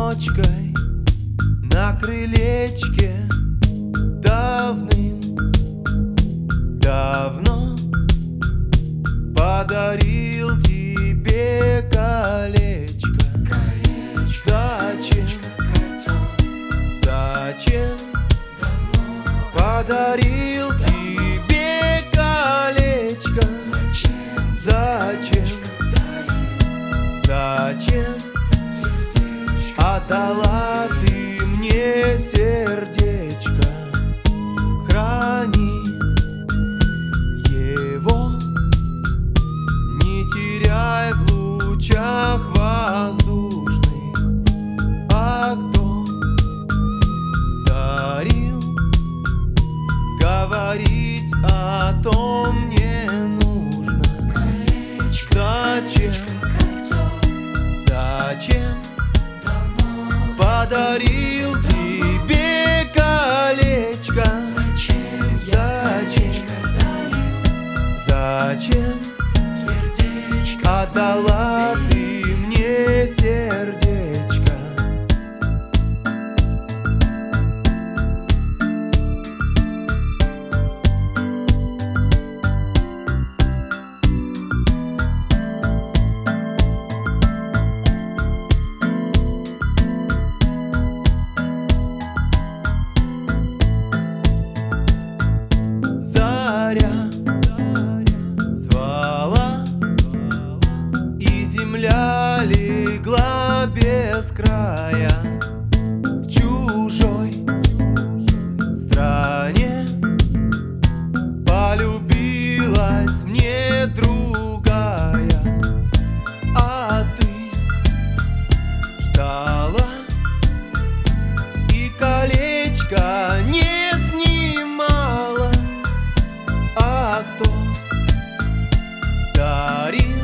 одиночкой на крылечке давным-давно подарил тебе колечко. Зачем? Зачем подарил тебе колечко? Зачем? Зачем отдала ты мне сердечко? Храни его, не теряй в лучах воздушных. А кто дарил, говорить о том не нужно. Зачем? Зачем подарил тебе колечко? Зачем? Зачем отдала ты мне сердечко? Звала, и земля легла без края. В чужой стране полюбилась мне другая, а ты ждала и колечко не снимала. А кто дарил,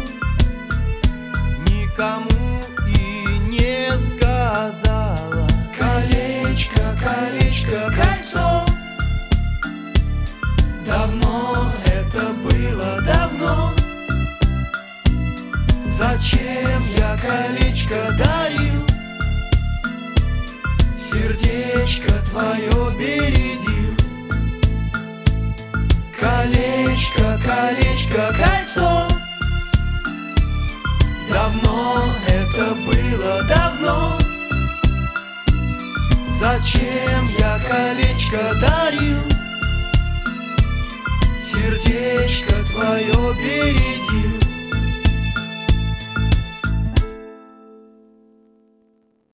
никому и не сказала. Колечко, колечко, кольцо. Давно это было, давно. Зачем я колечко дарил? Сердечко твое бередил. Колечко, колечко, кольцо. Давно это было, давно. Зачем я колечко дарил? Сердечко твое бередил.